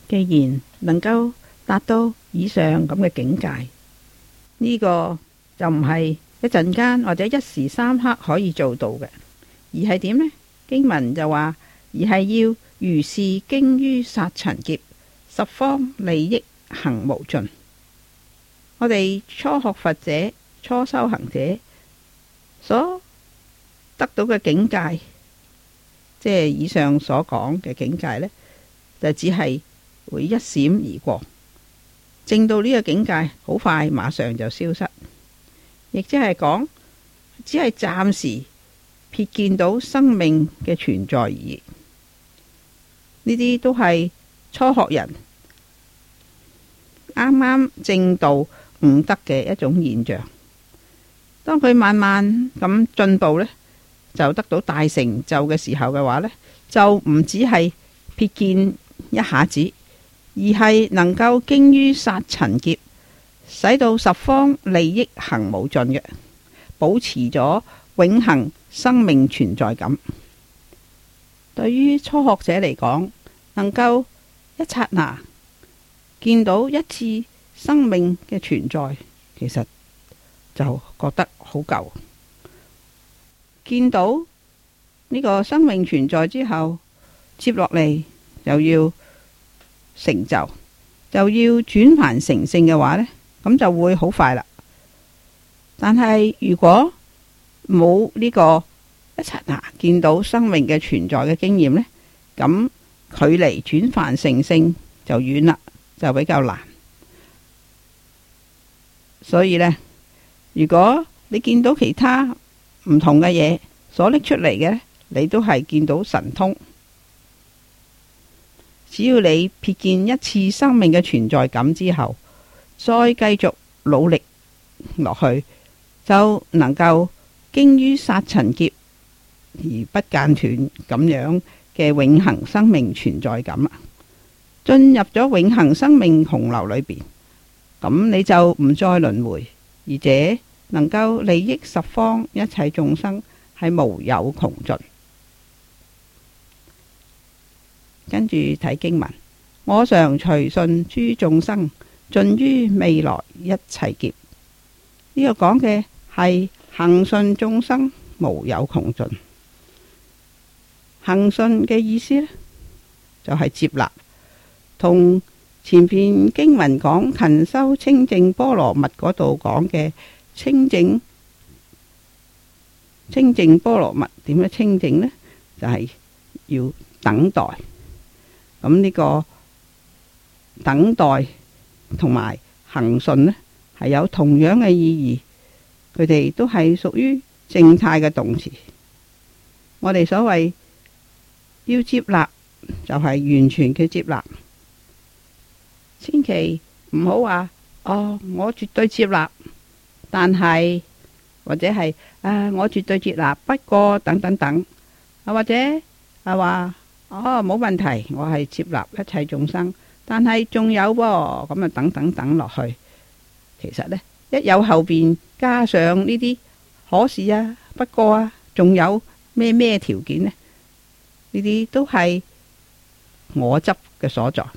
既然能夠達到以上咁嘅境界，呢個就唔係一陣間或者一時三刻可以做到嘅，而係點呢？經文就話，而係要如是經於殺塵劫，十方利益行無盡。我哋初學佛者、初修行者所得到嘅境界，即係以上所講嘅境界呢，就只係會一閃而過，證到呢個境界好快馬上就消失，亦即係講只係暫時瞥見到生命嘅存在而已。呢啲都係初學人啱啱證道悟得嘅一種現象。當佢慢慢咁進步呢，就得到大成就嘅時候嘅話呢，就唔只係瞥見一下子，而係能夠經於殺塵劫，使到十方利益行無盡嘅，保持咗永恆生命存在感。對於初學者嚟講，能夠一剎那見到一次生命嘅存在，其實就覺得好夠。見到呢個生命存在之後，接落嚟就要成就，就要轉凡成聖嘅話呢，咁就會好快啦。但係如果冇呢個一剎那見到生命嘅存在嘅經驗呢，咁距離轉凡成聖就遠啦，就比較難。所以呢，如果你見到其他唔同嘅嘢所拎出嚟嘅，你都係見到神通。只要你瞥見一次生命嘅存在感之後，再繼續努力落去，就能夠經於殺塵劫而不間斷咁樣嘅永恆生命存在感啦。進入咗永恆生命洪流裏邊，咁你就唔再輪迴，而且能夠利益十方一切眾生，係無有窮盡。跟住睇經文，我常隨順諸眾生，盡於未來一切劫。呢個講嘅係恆順眾生，無有窮盡。恆順嘅意思呢，就係接納，同前邊經文講勤修清淨波羅蜜嗰度講嘅清淨波羅蜜，點樣清淨呢？就係要等待。咁呢個等待同埋恆順呢，係有同樣嘅意義，佢哋都係屬於靜態嘅動詞。我哋所謂要接納，就係完全嘅接納，千祈唔好話我絕對接納，但係或者係我絕對接納，不過等等等，或者係話冇問題，我係接納一切眾生，但係仲有噃，咁等等等落去。其實呢，一有後邊加上呢啲可是啊，不過啊，仲有咩咩條件呢？呢啲都係我執嘅所在。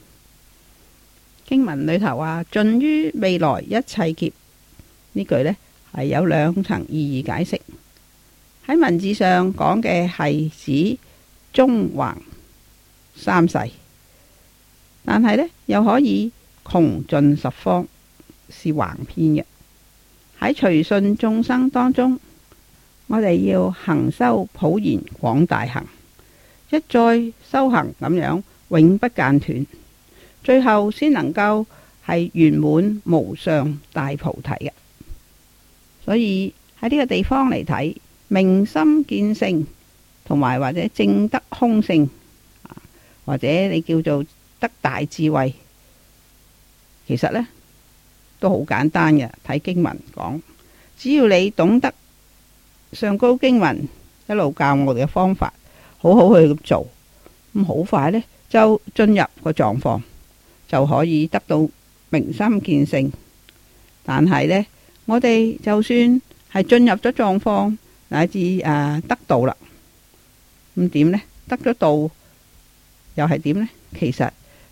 經文裏頭話盡於未來一切劫，呢句呢係有兩層意義解釋。喺文字上講嘅係指中橫三世，但係呢又可以窮盡十方，是橫篇嘅。喺隨順眾生當中，我哋要行修普賢廣大行，一再修行咁樣永不間斷，最後先能夠係圓滿無上大菩提嘅。所以喺呢個地方嚟睇，明心見性同埋或者證得空性，或者你叫做得大智慧，其實呢都好簡單嘅。睇經文講，只要你懂得上高經文一路教我哋嘅方法，好好去咁做，咁好快呢就進入個狀況，就可以得到明心見性。但係呢，我哋就算係進入咗狀況，乃至得道啦，咁點呢？得咗道又係點呢？其實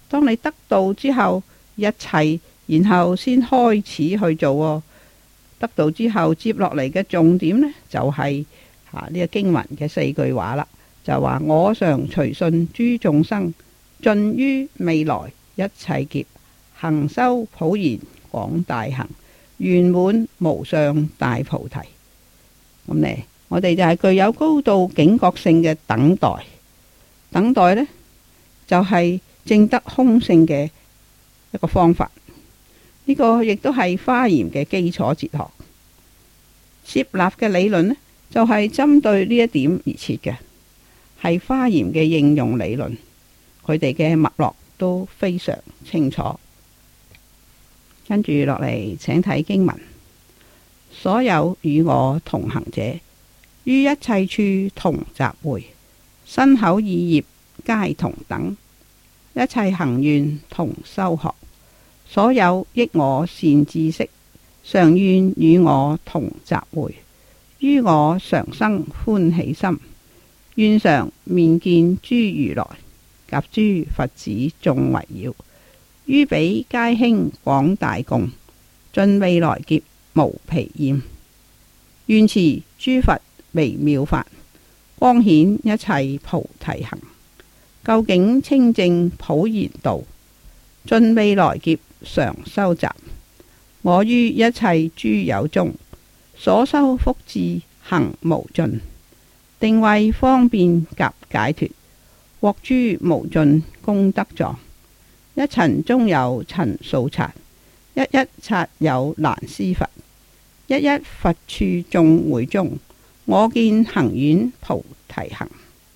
當你得到之後，一切然後先開始去做。得到之後，接落嚟嘅重點呢，就係呢個經文嘅4句話啦。就話我常隨順諸眾生，盡於未來一切劫，行修普賢廣大行，圓滿無上大菩提。咁呢，我哋就係具有高度警覺性嘅等待。等待呢，就係證得空性嘅一個方法。呢個亦都係華嚴嘅基礎哲學。攝納嘅理論呢，就係針對呢一點而設嘅，係華嚴嘅應用理論。佢哋嘅脈絡都非常清楚。跟住落嚟，請睇經文：所有與我同行者，於一切處同集會，身口意業皆同等，一切行願同修學。所有益我善知識，常願與我同集會，於我常生歡喜心，願常面見諸如來，及諸佛子眾圍繞，於彼皆興廣大供，盡未來劫無疲厭。願持諸佛微妙法，光顯一切菩提行，究竟清淨普賢道，盡未來劫常修習。我於一切諸有中，所修福智行無盡，定慧方便及解脫，獲諸無盡功德狀。一塵中有塵數剎，一一剎有難思佛，一一佛處眾會中，我見行願菩提行。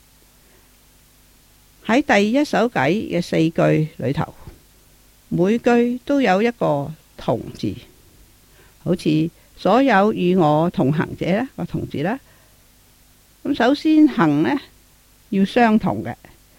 喺第一首偈嘅4句裏頭，每句都有一個同字，好似所有與我同行者呢個同字啦。咁首先行呢要相同嘅，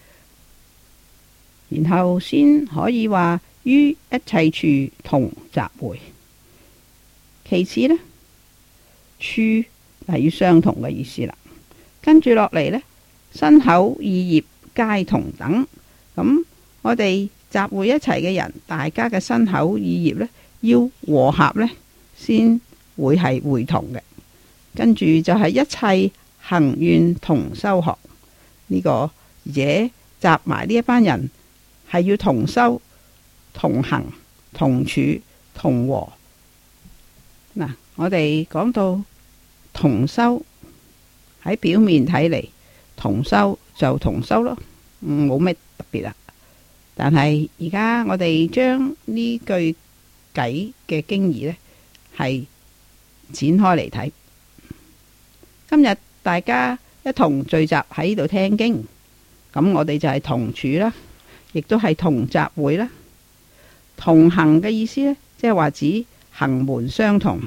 然後先可以話於一切處同集會。其次呢，處係要相同嘅意思啦。跟住落嚟呢，身口意業皆同等。咁我哋集會一齊嘅人，大家嘅身口意業呢，要和合呢，先會係會同嘅。跟住就係一切行願同修學呢個，而且集埋呢一班人係要同修、同行、同處、同和。嗱，我哋講到同修，喺表面睇嚟，同修就同修咯，冇咩特別啦。但係而家我哋將呢句偈嘅經義呢，係展開嚟睇。今日大家一同聚集喺呢度聽經，咁我哋就係同處啦，亦都係同集會啦。同行嘅意思呢，即係話指行門相同。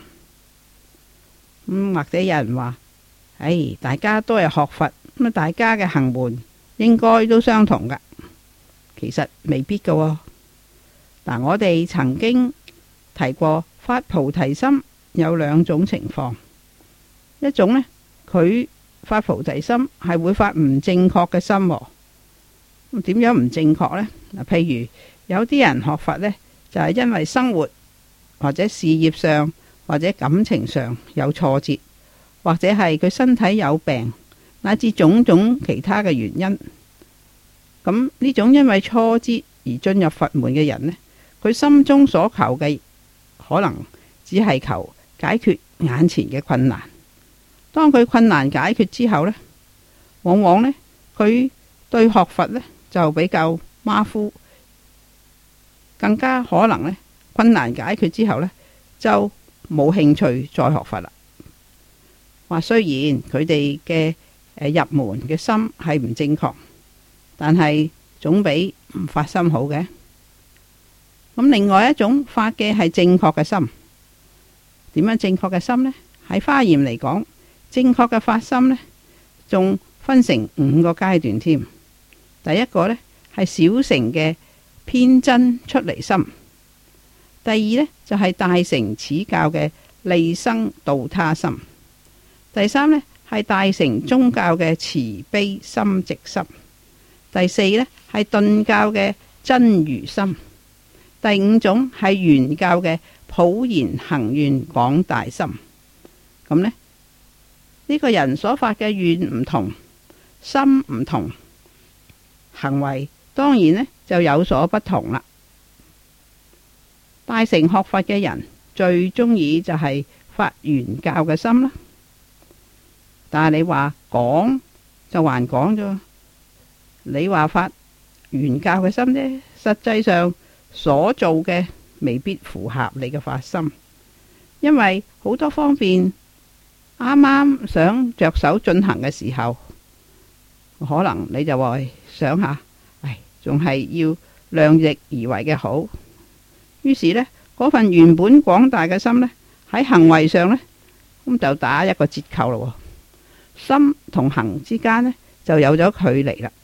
或者有人話，大家都係學佛，咁大家嘅行門應該都相同噶。其實未必噶喎。嗱，我哋曾經提過發菩提心有2種情況，一種呢，佢發菩提心係會發唔正確嘅心。咁點樣唔正確呢？嗱，譬如有啲人學佛呢，就係因為生活或者事業上或者感情上有挫折，或者係佢身體有病，乃至種種其他嘅原因。咁呢種因為挫折而進入佛門嘅人呢，佢心中所求嘅可能只係求解決眼前嘅困難。當佢困難解決之後呢，往往呢，佢對學佛呢就比較馬虎，更加可能呢，困難解決之後呢，就冇興趣再學佛啦。話雖然佢哋嘅入門嘅心係唔正確，但係總比唔發心好嘅。咁另外一種發嘅係正確嘅心。點樣正確嘅心呢？喺華嚴嚟講，正確嘅發心呢，仲分成5個階段添。第一個呢，係小乘嘅偏真出離心。第二呢，就係大乘此教嘅利生度他心。第三呢，係大乘宗教嘅慈悲心直心。第四呢，係頓教嘅真如心。第五種係原教嘅普賢行願廣大心。咁呢，呢個人所發嘅願唔同，心唔同，行為當然呢就有所不同啦。大乘學佛嘅人最中意就係發原教嘅心啦。但係你話講就還講咗，你話發原教嘅心啫，實際上所做嘅未必符合你嘅發心，因為好多方面啱啱想着手進行嘅時候，可能你就會想下，仲係要量力而為嘅好。於是呢，嗰份原本廣大嘅心呢，喺行為上呢，咁就打一個折扣咯。心同行之間呢，就有咗距離啦。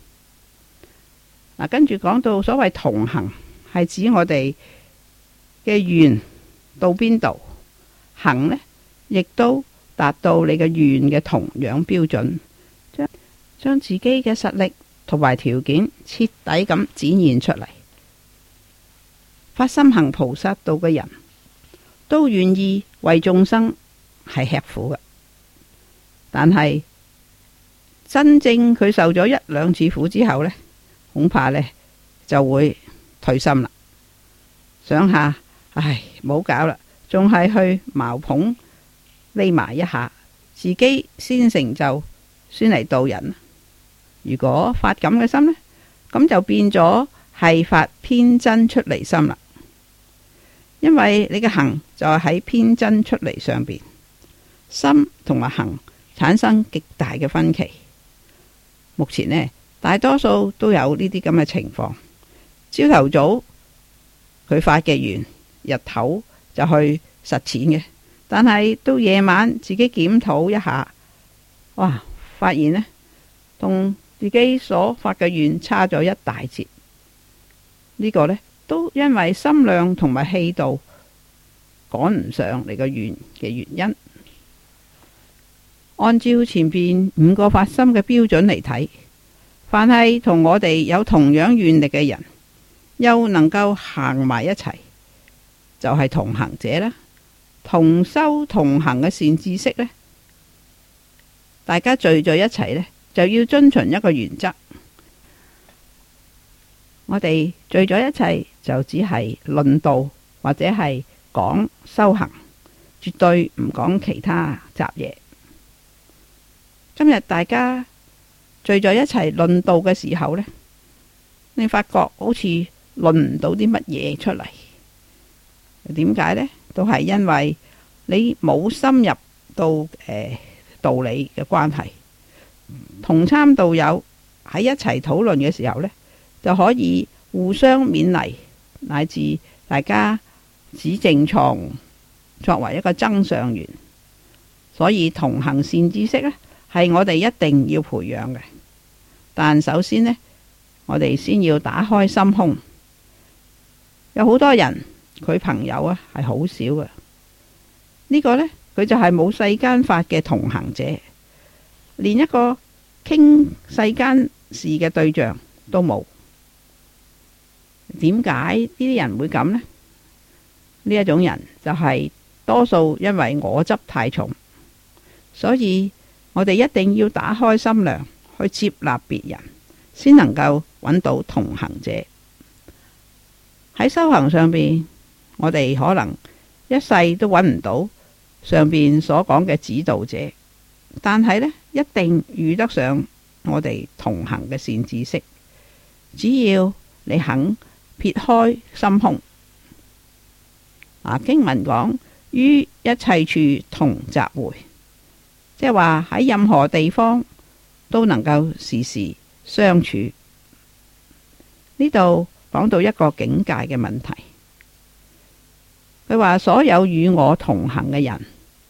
跟住講到所謂同行，係指我哋嘅願到邊度，行呢亦都達到你嘅願嘅同樣標準，將自己嘅實力同埋條件徹底咁展現出嚟。發心行菩薩道嘅人都願意為眾生係吃苦嘅，但係真正佢受咗一兩次苦之後呢，恐怕呢就會退心啦。想下，冇搞啦，仲係去茅棚匿埋一下，自己先成就，先嚟度人。如果發咁嘅心呢，咁就變咗係發偏真出離心啦。因為你嘅行就係喺偏真出離上邊，心同埋行產生極大嘅分歧。目前呢，大多數都有呢啲咁嘅情況。朝頭早佢發嘅願，日頭就去實踐嘅，但係到夜晚自己檢討一下，哇，發現呢，同自己所發嘅願差咗一大截。呢個呢，都因為心量同埋氣度趕唔上你個願嘅原因。按照前邊5個發心嘅標準嚟睇，凡係同我哋有同樣願力嘅人，又能夠行埋一齊，就係同行者啦。同修同行嘅善知識呢，大家聚在一齊呢，就要遵循一個原則。我哋聚咗一齊就只係論道或者係講修行，絕對唔講其他雜嘢。今日大家聚在一齊論道嘅時候呢，你發覺好似論唔到啲乜嘢出嚟。點解呢？都係因為你冇深入到道理嘅關係。同參道友喺一齊討論嘅時候呢，就可以互相勉勵，乃至大家指正錯誤，作為一個增上緣。所以同行善知識呢，係我哋一定要培養嘅。但首先呢，我哋先要打開心胸。有好多人佢朋友啊係好少嘅，呢個呢，佢就係冇世間法嘅同行者，連一個傾世間事嘅對象都冇。點解呢啲人會咁呢？呢一種人就係多數因為我執太重，所以我哋一定要打開心量去接納別人，先能夠揾到同行者。喺修行上邊，我哋可能一世都揾唔到上邊所講嘅指導者，但係呢，一定遇得上我哋同行嘅善知識。只要你肯撇開心胸，經文講於一切處同集會，即係話喺任何地方都能夠時時相處。呢度講到一個境界嘅問題，佢話所有與我同行嘅人，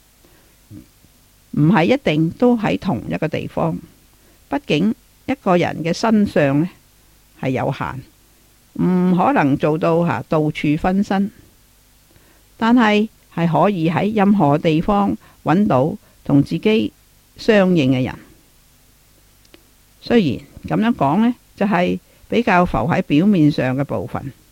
唔係一定都喺同一個地方。畢竟一個人嘅身相呢係有限，唔可能做到到處分身，但係可以喺任何地方揾到同自己相應嘅人。雖然咁樣講呢，就係比較浮喺表面上嘅部分。